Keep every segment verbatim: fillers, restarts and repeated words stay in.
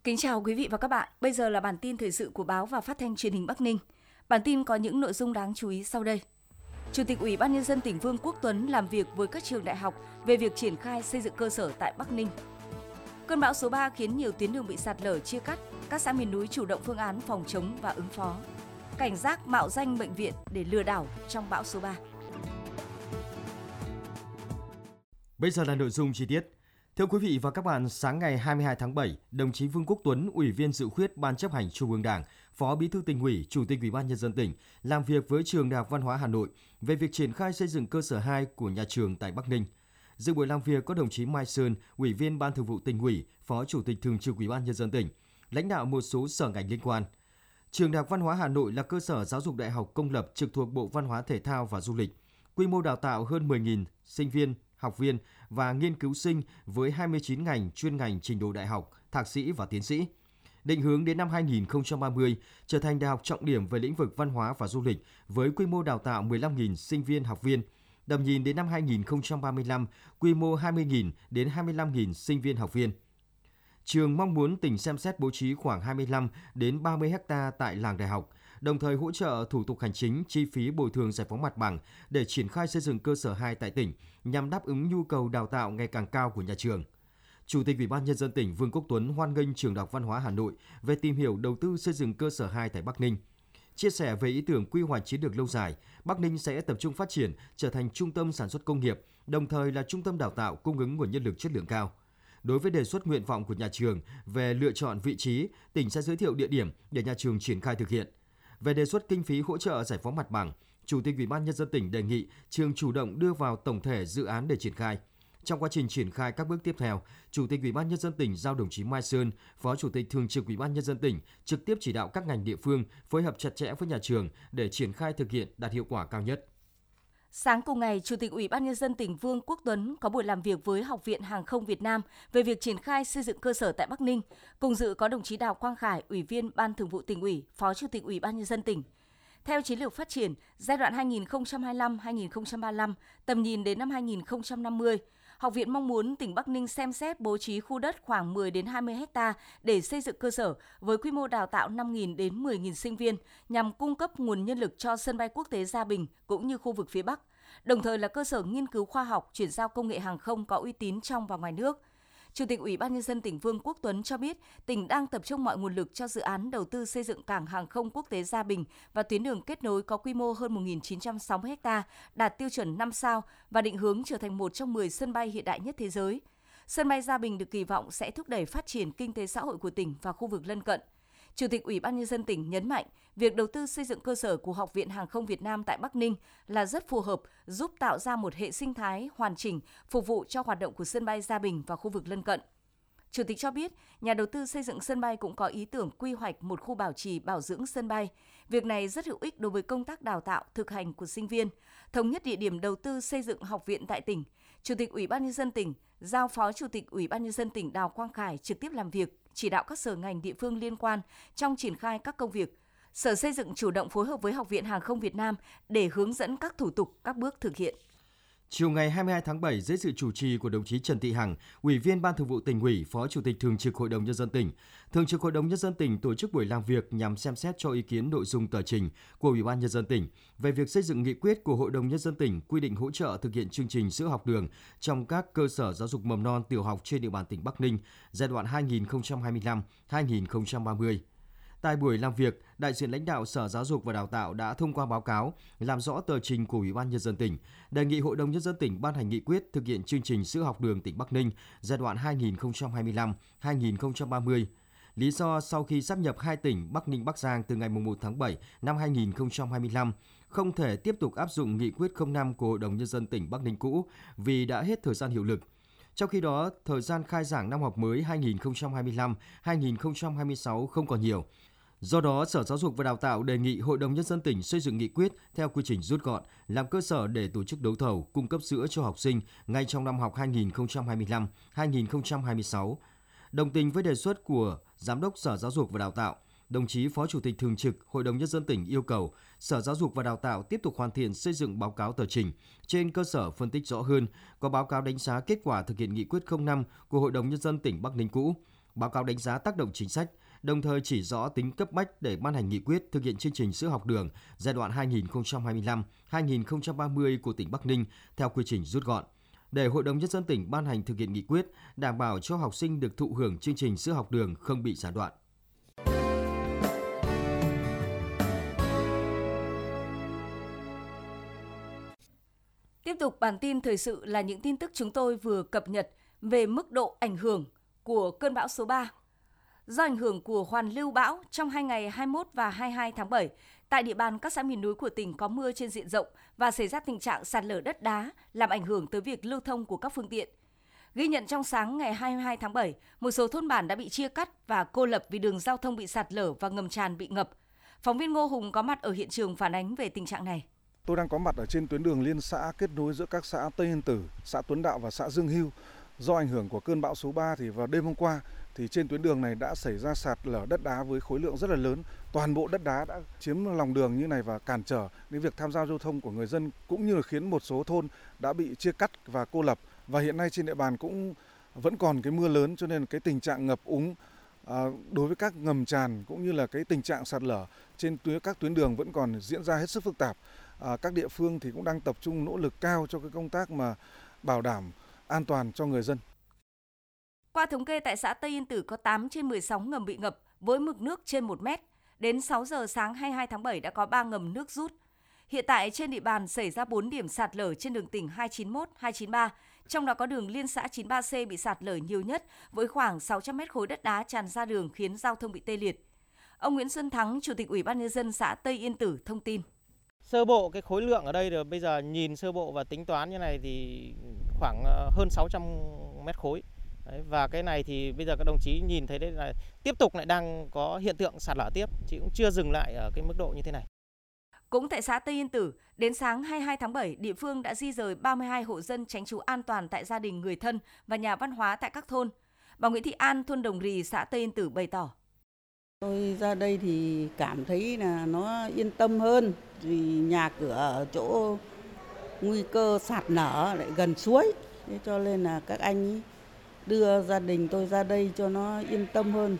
Kính chào quý vị và các bạn. Bây giờ là bản tin thời sự của báo và phát thanh truyền hình Bắc Ninh. Bản tin có những nội dung đáng chú ý sau đây. Chủ tịch Ủy ban Nhân dân tỉnh Vương Quốc Tuấn làm việc với các trường đại học về việc triển khai xây dựng cơ sở tại Bắc Ninh. Cơn bão số ba khiến nhiều tuyến đường bị sạt lở chia cắt, các xã miền núi chủ động phương án phòng chống và ứng phó. Cảnh giác mạo danh bệnh viện để lừa đảo trong bão số ba. Bây giờ là nội dung chi tiết. Thưa quý vị và các bạn, sáng ngày hai mươi hai tháng bảy, đồng chí Vương Quốc Tuấn, Ủy viên Dự khuyết Ban Chấp hành Trung ương Đảng, Phó Bí thư Tỉnh ủy, Chủ tịch Ủy ban Nhân dân tỉnh làm việc với Trường Đại học Văn hóa Hà Nội về việc triển khai xây dựng cơ sở hai của nhà trường tại Bắc Ninh. Dự buổi làm việc có đồng chí Mai Sơn, Ủy viên Ban Thường vụ Tỉnh ủy, Phó Chủ tịch Thường trực Ủy ban Nhân dân tỉnh, lãnh đạo một số sở ngành liên quan. Trường Đại học Văn hóa Hà Nội là cơ sở giáo dục đại học công lập trực thuộc Bộ Văn hóa Thể thao và Du lịch. Quy mô đào tạo hơn mười nghìn sinh viên, học viên và nghiên cứu sinh với hai mươi chín ngành chuyên ngành trình độ đại học, thạc sĩ và tiến sĩ. Định hướng đến năm hai nghìn không trăm ba mươi trở thành đại học trọng điểm về lĩnh vực văn hóa và du lịch với quy mô đào tạo mười lăm nghìn sinh viên, học viên. Tầm nhìn đến năm hai nghìn không trăm ba mươi lăm, quy mô hai mươi nghìn đến hai mươi lăm nghìn sinh viên, học viên. Trường mong muốn tỉnh xem xét bố trí khoảng hai mươi lăm đến ba mươi ha tại làng đại học, đồng thời hỗ trợ thủ tục hành chính, chi phí bồi thường giải phóng mặt bằng để triển khai xây dựng cơ sở hai tại tỉnh nhằm đáp ứng nhu cầu đào tạo ngày càng cao của nhà trường. Chủ tịch Ủy ban Nhân dân tỉnh Vương Quốc Tuấn hoan nghênh Trường Đại học Văn hóa Hà Nội về tìm hiểu đầu tư xây dựng cơ sở hai tại Bắc Ninh. Chia sẻ về ý tưởng quy hoạch chiến lược lâu dài, Bắc Ninh sẽ tập trung phát triển trở thành trung tâm sản xuất công nghiệp, đồng thời là trung tâm đào tạo cung ứng nguồn nhân lực chất lượng cao. Đối với đề xuất nguyện vọng của nhà trường về lựa chọn vị trí, tỉnh sẽ giới thiệu địa điểm để nhà trường triển khai thực hiện. Về đề xuất kinh phí hỗ trợ giải phóng mặt bằng, Chủ tịch Ủy ban Nhân dân tỉnh đề nghị trường chủ động đưa vào tổng thể dự án để triển khai. Trong quá trình triển khai các bước tiếp theo, Chủ tịch Ủy ban Nhân dân tỉnh giao đồng chí Mai Sơn, Phó Chủ tịch Thường trực Ủy ban Nhân dân tỉnh trực tiếp chỉ đạo các ngành địa phương phối hợp chặt chẽ với nhà trường để triển khai thực hiện đạt hiệu quả cao nhất. Sáng cùng ngày, Chủ tịch Ủy ban Nhân dân tỉnh Vương Quốc Tuấn có buổi làm việc với Học viện Hàng không Việt Nam về việc triển khai xây dựng cơ sở tại Bắc Ninh. Cùng dự có đồng chí Đào Quang Khải, Ủy viên Ban Thường vụ Tỉnh ủy, Phó Chủ tịch Ủy ban Nhân dân tỉnh. Theo chiến lược phát triển giai đoạn hai nghìn không trăm hai mươi lăm đến hai nghìn không trăm ba mươi lăm, tầm nhìn đến năm hai nghìn không trăm năm mươi, Học viện mong muốn tỉnh Bắc Ninh xem xét bố trí khu đất khoảng mười đến hai mươi ha để xây dựng cơ sở với quy mô đào tạo năm nghìn đến mười nghìn sinh viên nhằm cung cấp nguồn nhân lực cho sân bay quốc tế Gia Bình cũng như khu vực phía Bắc, đồng thời là cơ sở nghiên cứu khoa học, chuyển giao công nghệ hàng không có uy tín trong và ngoài nước. Chủ tịch Ủy ban Nhân dân tỉnh Vương Quốc Tuấn cho biết, tỉnh đang tập trung mọi nguồn lực cho dự án đầu tư xây dựng cảng hàng không quốc tế Gia Bình và tuyến đường kết nối có quy mô hơn một nghìn chín trăm sáu mươi ha, đạt tiêu chuẩn năm sao và định hướng trở thành một trong mười sân bay hiện đại nhất thế giới. Sân bay Gia Bình được kỳ vọng sẽ thúc đẩy phát triển kinh tế xã hội của tỉnh và khu vực lân cận. Chủ tịch Ủy ban Nhân dân tỉnh nhấn mạnh, việc đầu tư xây dựng cơ sở của Học viện Hàng không Việt Nam tại Bắc Ninh là rất phù hợp, giúp tạo ra một hệ sinh thái hoàn chỉnh, phục vụ cho hoạt động của sân bay Gia Bình và khu vực lân cận. Chủ tịch cho biết, nhà đầu tư xây dựng sân bay cũng có ý tưởng quy hoạch một khu bảo trì bảo dưỡng sân bay. Việc này rất hữu ích đối với công tác đào tạo, thực hành của sinh viên. Thống nhất địa điểm đầu tư xây dựng học viện tại tỉnh, Chủ tịch Ủy ban Nhân dân tỉnh giao Phó Chủ tịch Ủy ban Nhân dân tỉnh Đào Quang Khải trực tiếp làm việc, chỉ đạo các sở ngành địa phương liên quan trong triển khai các công việc. Sở Xây dựng chủ động phối hợp với Học viện Hàng không Việt Nam để hướng dẫn các thủ tục, các bước thực hiện. Chiều ngày hai mươi hai tháng bảy, dưới sự chủ trì của đồng chí Trần Thị Hằng, Ủy viên Ban Thường vụ Tỉnh ủy, Phó Chủ tịch Thường trực Hội đồng Nhân dân tỉnh, Thường trực Hội đồng Nhân dân tỉnh tổ chức buổi làm việc nhằm xem xét cho ý kiến nội dung tờ trình của Ủy ban Nhân dân tỉnh về việc xây dựng nghị quyết của Hội đồng Nhân dân tỉnh quy định hỗ trợ thực hiện chương trình sữa học đường trong các cơ sở giáo dục mầm non tiểu học trên địa bàn tỉnh Bắc Ninh giai đoạn hai nghìn không trăm hai mươi lăm đến hai nghìn không trăm ba mươi. Tại buổi làm việc, đại diện lãnh đạo Sở Giáo dục và Đào tạo đã thông qua báo cáo, làm rõ tờ trình của Ủy ban Nhân dân tỉnh, đề nghị Hội đồng Nhân dân tỉnh ban hành nghị quyết thực hiện chương trình sữa học đường tỉnh Bắc Ninh giai đoạn hai nghìn không trăm hai mươi lăm đến hai nghìn không trăm ba mươi. Lý do sau khi sáp nhập hai tỉnh Bắc Ninh Bắc Giang từ ngày mùng một tháng bảy năm hai nghìn không trăm hai mươi lăm, không thể tiếp tục áp dụng nghị quyết không năm của Hội đồng Nhân dân tỉnh Bắc Ninh cũ vì đã hết thời gian hiệu lực. Trong khi đó, thời gian khai giảng năm học mới hai nghìn không trăm hai mươi lăm đến hai nghìn không trăm hai mươi sáu không còn nhiều. Do đó, Sở Giáo dục và Đào tạo đề nghị Hội đồng Nhân dân tỉnh xây dựng nghị quyết theo quy trình rút gọn, làm cơ sở để tổ chức đấu thầu, cung cấp sữa cho học sinh ngay trong năm học hai nghìn không trăm hai mươi lăm đến hai nghìn không trăm hai mươi sáu. Đồng tình với đề xuất của Giám đốc Sở Giáo dục và Đào tạo, đồng chí Phó Chủ tịch Thường trực Hội đồng Nhân dân tỉnh yêu cầu Sở Giáo dục và Đào tạo tiếp tục hoàn thiện xây dựng báo cáo tờ trình, trên cơ sở phân tích rõ hơn, có báo cáo đánh giá kết quả thực hiện nghị quyết không năm của Hội đồng Nhân dân tỉnh Bắc Ninh cũ, báo cáo đánh giá tác động chính sách, đồng thời chỉ rõ tính cấp bách để ban hành nghị quyết thực hiện chương trình sữa học đường giai đoạn hai nghìn không trăm hai mươi lăm đến hai nghìn không trăm ba mươi của tỉnh Bắc Ninh theo quy trình rút gọn. Để Hội đồng Nhân dân tỉnh ban hành thực hiện nghị quyết, đảm bảo cho học sinh được thụ hưởng chương trình sữa học đường không bị gián đoạn. Tiếp tục bản tin thời sự là những tin tức chúng tôi vừa cập nhật về mức độ ảnh hưởng của cơn bão số ba. Do ảnh hưởng của hoàn lưu bão, trong hai ngày hai mươi mốt và hai mươi hai tháng bảy, tại địa bàn các xã miền núi của tỉnh có mưa trên diện rộng và xảy ra tình trạng sạt lở đất đá, làm ảnh hưởng tới việc lưu thông của các phương tiện. Ghi nhận trong sáng ngày hai mươi hai tháng bảy, một số thôn bản đã bị chia cắt và cô lập vì đường giao thông bị sạt lở và ngầm tràn bị ngập. Phóng viên Ngô Hùng có mặt ở hiện trường phản ánh về tình trạng này. Tôi đang có mặt ở trên tuyến đường liên xã kết nối giữa các xã Tây Yên Tử, xã Tuấn Đạo và xã Dương Hưu. Do ảnh hưởng của cơn bão số ba thì vào đêm hôm qua thì trên tuyến đường này đã xảy ra sạt lở đất đá với khối lượng rất là lớn. Toàn bộ đất đá đã chiếm lòng đường như này và cản trở đến việc tham gia giao thông của người dân, cũng như là khiến một số thôn đã bị chia cắt và cô lập. Và hiện nay trên địa bàn cũng vẫn còn cái mưa lớn, cho nên cái tình trạng ngập úng à, đối với các ngầm tràn cũng như là cái tình trạng sạt lở trên tuyến các tuyến đường vẫn còn diễn ra hết sức phức tạp. À, các địa phương thì cũng đang tập trung nỗ lực cao cho cái công tác mà bảo đảm an toàn cho người dân. Qua thống kê tại xã Tây Yên Tử có tám trên mười sáu ngầm bị ngập với mực nước trên một mét. Đến sáu giờ sáng hai mươi hai tháng bảy đã có ba ngầm nước rút. Hiện tại trên địa bàn xảy ra bốn điểm sạt lở trên đường tỉnh hai chín mốt, hai chín ba, trong đó có đường liên xã chín ba C bị sạt lở nhiều nhất với khoảng sáu trăm mét khối đất đá tràn ra đường khiến giao thông bị tê liệt. Ông Nguyễn Xuân Thắng, Chủ tịch Ủy ban Nhân dân xã Tây Yên Tử thông tin. Sơ bộ cái khối lượng ở đây rồi bây giờ nhìn sơ bộ và tính toán như này thì khoảng hơn sáu trăm mét khối. Đấy, và cái này thì bây giờ các đồng chí nhìn thấy đây là tiếp tục lại đang có hiện tượng sạt lở tiếp, chứ cũng chưa dừng lại ở cái mức độ như thế này. Cũng tại xã Tây Yên Tử, đến sáng hai mươi hai tháng bảy, địa phương đã di rời ba mươi hai hộ dân tránh trú an toàn tại gia đình người thân và nhà văn hóa tại các thôn. Bà Nguyễn Thị An, thôn Đồng Rì, xã Tây Yên Tử bày tỏ. Tôi ra đây thì cảm thấy là nó yên tâm hơn, vì nhà cửa ở chỗ nguy cơ sạt lở lại gần suối, thế cho nên là các anh đưa gia đình tôi ra đây cho nó yên tâm hơn.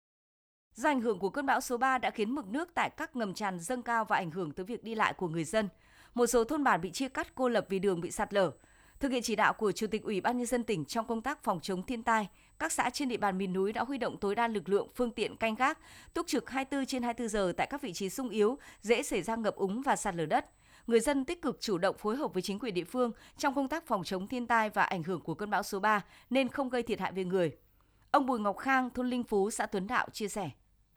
Do ảnh hưởng của cơn bão số ba đã khiến mực nước tại các ngầm tràn dâng cao và ảnh hưởng tới việc đi lại của người dân. Một số thôn bản bị chia cắt cô lập vì đường bị sạt lở. Thực hiện chỉ đạo của Chủ tịch Ủy ban Nhân dân tỉnh trong công tác phòng chống thiên tai, các xã trên địa bàn miền núi đã huy động tối đa lực lượng, phương tiện canh gác, túc trực hai mươi tư trên hai mươi tư giờ tại các vị trí xung yếu, dễ xảy ra ngập úng và sạt lở đất. Người dân tích cực chủ động phối hợp với chính quyền địa phương trong công tác phòng chống thiên tai và ảnh hưởng của cơn bão số ba nên không gây thiệt hại về người. Ông Bùi Ngọc Khang, thôn Linh Phú, xã Tuấn Đạo chia sẻ.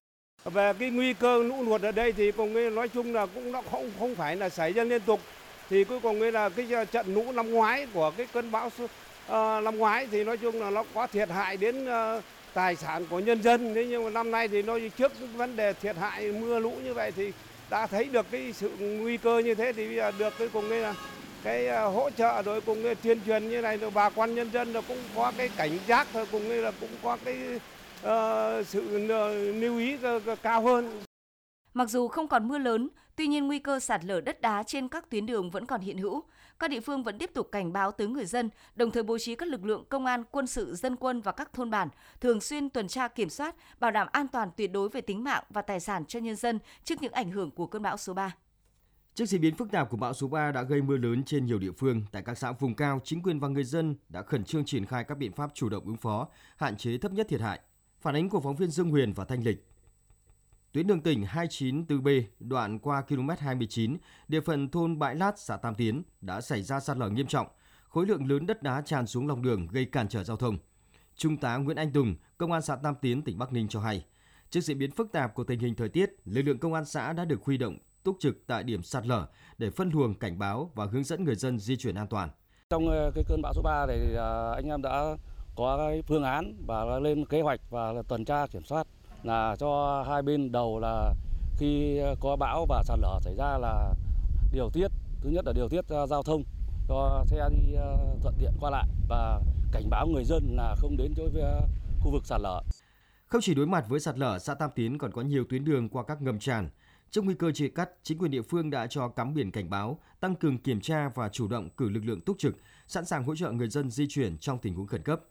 Về cái nguy cơ lũ lụt ở đây thì cũng nói chung là cũng không không phải là xảy ra liên tục. Thì cuối cùng là cái trận lũ năm ngoái của cái cơn bão uh, năm ngoái thì nói chung là nó có thiệt hại đến uh, tài sản của nhân dân. Thế nhưng mà năm nay thì nói trước vấn đề thiệt hại mưa lũ như vậy thì đã thấy được cái sự nguy cơ như thế thì bây giờ được cái cùng cái cái hỗ trợ rồi cùng cái tuyên truyền như này rồi bà con nhân dân rồi cũng có cái cảnh giác rồi cùng là cũng có cái uh, sự lưu ý cao hơn. Mặc dù không còn mưa lớn, tuy nhiên nguy cơ sạt lở đất đá trên các tuyến đường vẫn còn hiện hữu. Các địa phương vẫn tiếp tục cảnh báo tới người dân, đồng thời bố trí các lực lượng công an, quân sự, dân quân và các thôn bản thường xuyên tuần tra kiểm soát, bảo đảm an toàn tuyệt đối về tính mạng và tài sản cho nhân dân trước những ảnh hưởng của cơn bão số ba. Trước diễn biến phức tạp của bão số ba đã gây mưa lớn trên nhiều địa phương, tại các xã vùng cao, chính quyền và người dân đã khẩn trương triển khai các biện pháp chủ động ứng phó, hạn chế thấp nhất thiệt hại. Phản ánh của phóng viên Dương Huyền và Thanh Lịch. Tuyến đường tỉnh hai chín tư B đoạn qua ki lô mét hai mươi chín, địa phận thôn Bãi Lát, xã Tam Tiến đã xảy ra sạt lở nghiêm trọng, khối lượng lớn đất đá tràn xuống lòng đường gây cản trở giao thông. Trung tá Nguyễn Anh Tùng, Công an xã Tam Tiến, tỉnh Bắc Ninh cho hay, trước diễn biến phức tạp của tình hình thời tiết, lực lượng công an xã đã được huy động túc trực tại điểm sạt lở để phân luồng, cảnh báo và hướng dẫn người dân di chuyển an toàn. Trong cái cơn bão số ba này thì anh em đã có cái phương án và lên kế hoạch và tuần tra kiểm soát là cho hai bên đầu là khi có bão và sạt lở xảy ra là điều tiết, thứ nhất là điều tiết giao thông cho xe đi thuận tiện qua lại và cảnh báo người dân là không đến chỗ khu vực sạt lở. Không chỉ đối mặt với sạt lở, xã Tam Tiến còn có nhiều tuyến đường qua các ngầm tràn. Trước nguy cơ chia cắt, chính quyền địa phương đã cho cắm biển cảnh báo, tăng cường kiểm tra và chủ động cử lực lượng túc trực, sẵn sàng hỗ trợ người dân di chuyển trong tình huống khẩn cấp.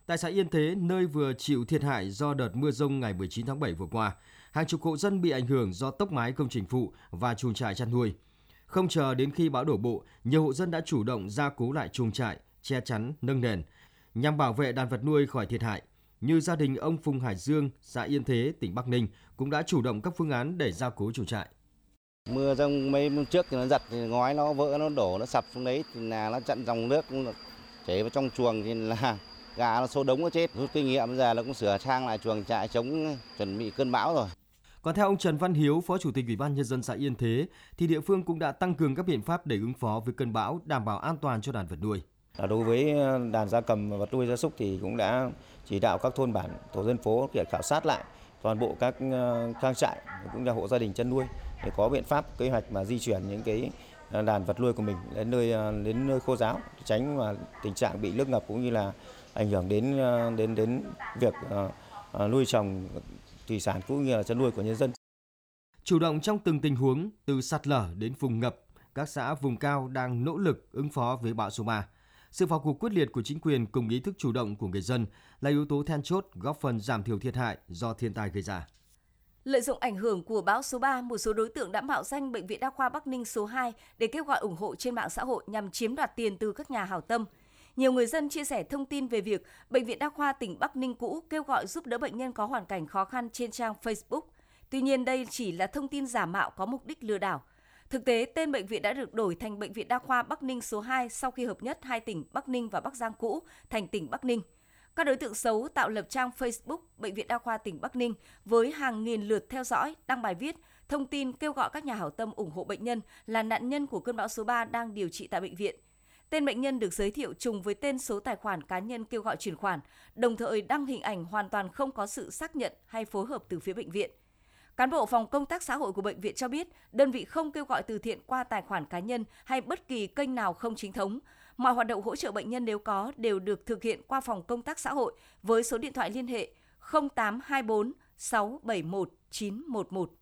Tại xã Yên Thế, nơi vừa chịu thiệt hại do đợt mưa dông ngày mười chín tháng bảy vừa qua, hàng chục hộ dân bị ảnh hưởng do tốc mái công trình phụ và chuồng trại chăn nuôi. Không chờ đến khi bão đổ bộ, nhiều hộ dân đã chủ động gia cố lại chuồng trại, che chắn, nâng nền nhằm bảo vệ đàn vật nuôi khỏi thiệt hại. Như gia đình ông Phùng Hải Dương, xã Yên Thế, tỉnh Bắc Ninh cũng đã chủ động các phương án để gia cố chuồng trại. Mưa dông mấy hôm trước thì nó giật, thì ngói nó vỡ, nó đổ, nó sập xuống đấy, thì là nó chặn dòng nước chảy vào trong chuồng thì là gà nó xô đống nó chết. Rút kinh nghiệm bây giờ là cũng sửa sang lại chuồng trại chống chuẩn bị cơn bão rồi. Còn theo ông Trần Văn Hiếu, Phó Chủ tịch Ủy ban Nhân dân xã Yên Thế, thì địa phương cũng đã tăng cường các biện pháp để ứng phó với cơn bão, đảm bảo an toàn cho đàn vật nuôi. Đối với đàn gia cầm và vật nuôi gia súc thì cũng đã chỉ đạo các thôn bản, tổ dân phố để khảo sát lại toàn bộ các trang trại cũng như hộ gia đình chăn nuôi để có biện pháp kế hoạch mà di chuyển những cái đàn vật nuôi của mình đến nơi đến nơi khô ráo, tránh mà tình trạng bị nước ngập cũng như là ảnh hưởng đến đến đến việc nuôi trồng thủy sản cũng như là chăn nuôi của nhân dân. Chủ động trong từng tình huống từ sạt lở đến vùng ngập, các xã vùng cao đang nỗ lực ứng phó với bão số ba. Sự vào cuộc quyết liệt của chính quyền cùng ý thức chủ động của người dân là yếu tố then chốt góp phần giảm thiểu thiệt hại do thiên tai gây ra. Lợi dụng ảnh hưởng của bão số ba, một số đối tượng đã mạo danh Bệnh viện Đa khoa Bắc Ninh số hai để kêu gọi ủng hộ trên mạng xã hội nhằm chiếm đoạt tiền từ các nhà hảo tâm. Nhiều người dân chia sẻ thông tin về việc Bệnh viện Đa khoa tỉnh Bắc Ninh cũ kêu gọi giúp đỡ bệnh nhân có hoàn cảnh khó khăn trên trang Facebook. Tuy nhiên đây chỉ là thông tin giả mạo có mục đích lừa đảo. Thực tế, tên bệnh viện đã được đổi thành Bệnh viện Đa khoa Bắc Ninh số hai sau khi hợp nhất hai tỉnh Bắc Ninh và Bắc Giang cũ thành tỉnh Bắc Ninh. Các đối tượng xấu tạo lập trang Facebook Bệnh viện Đa khoa tỉnh Bắc Ninh với hàng nghìn lượt theo dõi, đăng bài viết, thông tin kêu gọi các nhà hảo tâm ủng hộ bệnh nhân là nạn nhân của cơn bão số ba đang điều trị tại bệnh viện. Tên bệnh nhân được giới thiệu trùng với tên số tài khoản cá nhân kêu gọi chuyển khoản, đồng thời đăng hình ảnh hoàn toàn không có sự xác nhận hay phối hợp từ phía bệnh viện. Cán bộ phòng công tác xã hội của bệnh viện cho biết, đơn vị không kêu gọi từ thiện qua tài khoản cá nhân hay bất kỳ kênh nào không chính thống. Mọi hoạt động hỗ trợ bệnh nhân nếu có đều được thực hiện qua phòng công tác xã hội với số điện thoại liên hệ không tám hai bốn sáu bảy một chín một một.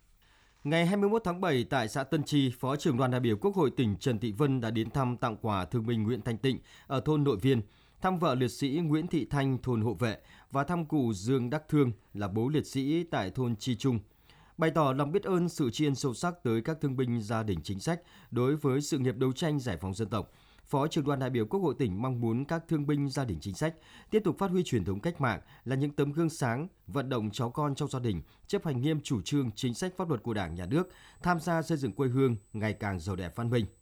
Ngày hai mươi mốt tháng bảy tại xã Tân Tri, Phó trưởng đoàn đại biểu Quốc hội tỉnh Trần Thị Vân đã đến thăm tặng quà thương binh Nguyễn Thanh Tịnh ở thôn Nội Viên, thăm vợ liệt sĩ Nguyễn Thị Thanh thôn Hộ Vệ và thăm cụ Dương Đắc Thương là bố liệt sĩ tại thôn Chi Trung. Bày tỏ lòng biết ơn sự tri ân sâu sắc tới các thương binh gia đình chính sách đối với sự nghiệp đấu tranh giải phóng dân tộc, Phó trưởng đoàn đại biểu Quốc hội tỉnh mong muốn các thương binh gia đình chính sách tiếp tục phát huy truyền thống cách mạng, là những tấm gương sáng, vận động cháu con trong gia đình chấp hành nghiêm chủ trương chính sách pháp luật của Đảng, Nhà nước, tham gia xây dựng quê hương ngày càng giàu đẹp văn minh.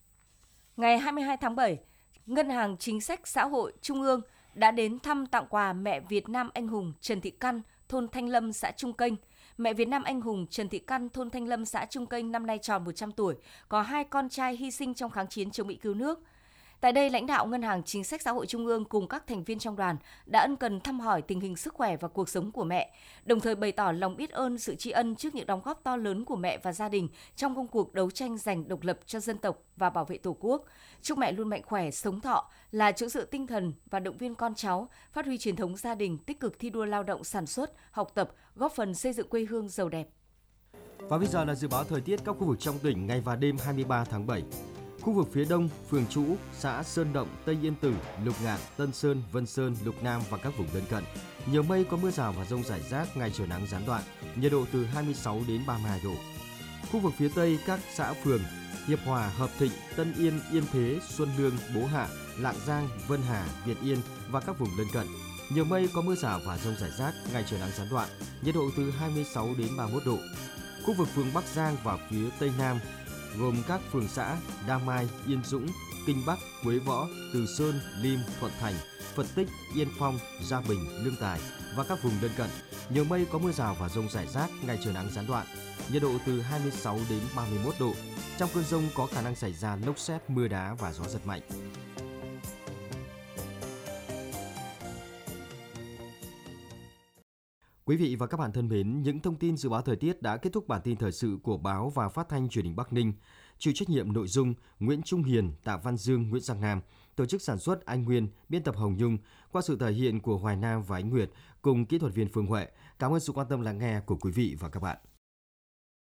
Ngày hai mươi hai tháng bảy, Ngân hàng Chính sách Xã hội Trung ương đã đến thăm tặng quà mẹ Việt Nam anh hùng Trần Thị Căn, thôn Thanh Lâm, xã Trung Kênh. Mẹ Việt Nam anh hùng Trần Thị Căn, thôn Thanh Lâm, xã Trung Kênh năm nay tròn một trăm tuổi, có hai con trai hy sinh trong kháng chiến chống Mỹ cứu nước. Tại đây, lãnh đạo Ngân hàng Chính sách Xã hội Trung ương cùng các thành viên trong đoàn đã ân cần thăm hỏi tình hình sức khỏe và cuộc sống của mẹ, đồng thời bày tỏ lòng biết ơn, sự tri ân trước những đóng góp to lớn của mẹ và gia đình trong công cuộc đấu tranh giành độc lập cho dân tộc và bảo vệ Tổ quốc. Chúc mẹ luôn mạnh khỏe, sống thọ, là chỗ dựa tinh thần và động viên con cháu, phát huy truyền thống gia đình, tích cực thi đua lao động sản xuất, học tập, góp phần xây dựng quê hương giàu đẹp. Và bây giờ là dự báo thời tiết các khu vực trong tỉnh ngày và đêm hai mươi ba tháng bảy. Khu vực phía đông, phường Trũ, xã Sơn Động, Tây Yên Tử, Lục Ngạn, Tân Sơn, Vân Sơn, Lục Nam và các vùng lân cận. Nhiều mây, có mưa rào và dông rải rác, ngày trời nắng gián đoạn, nhiệt độ từ hai mươi sáu đến ba mươi hai độ. Khu vực phía tây, các xã phường Hiệp Hòa, Hợp Thịnh, Tân Yên, Yên Thế, Xuân Lương, Bố Hạ, Lạng Giang, Vân Hà, Việt Yên và các vùng lân cận. Nhiều mây, có mưa rào và dông rải rác, ngày trời nắng gián đoạn, nhiệt độ từ hai mươi sáu đến ba mươi mốt độ. Khu vực phường Bắc Giang và phía tây nam gồm các phường xã Đa Mai, Yên Dũng, Kinh Bắc, Quế Võ, Từ Sơn, Lim, Thuận Thành, Phật Tích, Yên Phong, Gia Bình, Lương Tài và các vùng lân cận. Nhiều mây, có mưa rào và dông rải rác, ngày trời nắng gián đoạn, nhiệt độ từ hai mươi sáu đến ba mươi mốt độ. Trong cơn dông có khả năng xảy ra lốc sét, mưa đá và gió giật mạnh. Quý vị và các bạn thân mến, những thông tin dự báo thời tiết đã kết thúc bản tin thời sự của báo và phát thanh truyền hình Bắc Ninh. Chịu trách nhiệm nội dung Nguyễn Trung Hiền, Tạ Văn Dương, Nguyễn Giang Nam, tổ chức sản xuất Anh Nguyên, biên tập Hồng Nhung, qua sự thể hiện của Hoài Nam và Ánh Nguyệt cùng kỹ thuật viên Phương Huệ. Cảm ơn sự quan tâm lắng nghe của quý vị và các bạn.